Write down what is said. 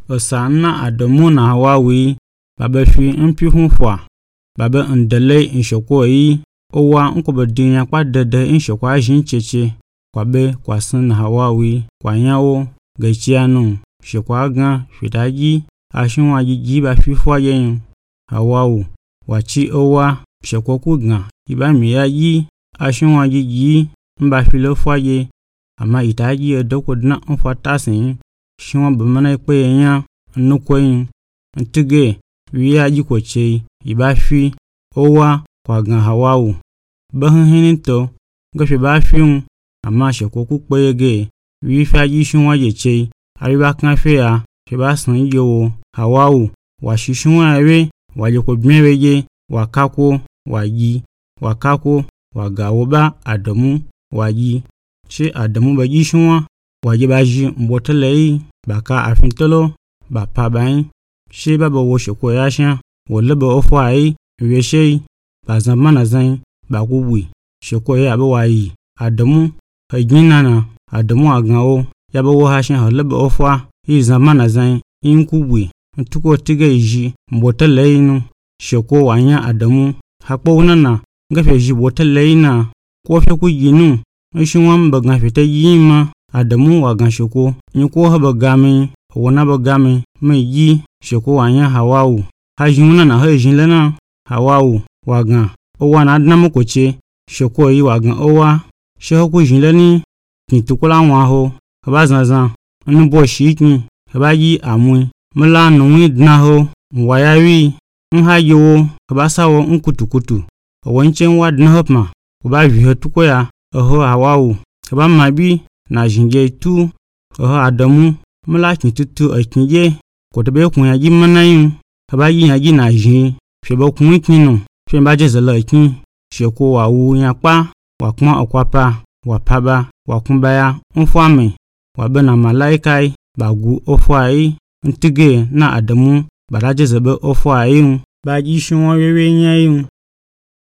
Osana Adamu na Hawawi baba fi mpi hunfwa baba ndele nshoko yi owa nkobodinya kwa dede nshokwa jincheche kwabe kwasin Hawawi kwanyawo gachianu shokwa gan fidaji ashinwa jiji ba fifwa yen Hawawu wachi owa shokoku gan iba miyaji ashinwa jiji mba filofwa ye ama itaji edokodna mfatasin shinwa bamana ikpeyenya nnukweyin ntige wiyaji koche ibafi owa kwa gan Hawawu bahinhinito gafi bafiun ama shokoku kpeyege wifaji shinwa yeche ariba kanfe ya fibasan yowo Hawawu washishunwa ewe wajeko bmeweje wakako waji wakako wagawoba Adamu waji she Adamu baji shunwa waje baji mbotelei baka afintolo bapa bain she baba wo shoko yasha woleba ofwai weshei bazamana zain bakubwi shoko ya abawayi Adamu hajinana Adamu agawo yaba wo hashin haleba ofwa yi zamana zain inkubwi ntuko tige iji mbotelei nu shoko wanya Adamu hakpo nana gafe ji botelei na kofe ku yinu shinwan bagan fita yima Adamu wagan shoko nyiko haba gami wona ba gami mai yi shoko wanya Hawawu hajuna na hajin lana Hawawu wagan owa na adnamu koche shoko yi wagan owa shehoku jinlani kintukula nwaho haba zanzan nbo shiki haba yi amui mala nunwi dnaho nwayawi nhayewo haba sawo nkutukutu wanchen wa dnahopma haba viho tukoya oho Hawawu haba mabi na jinje tu oho Adamu mala kintutu akinje kotobe kunyaji manayun haba yi haji na jin feba kunwi kinu feba jezala akin shoko wawu yakpa wakuma okwapa wapaba wakumbaya mfwame wabena malaikai bagu ofwai ntige na Adamu baraje zebe ofwai baji shunwa wewe nyayun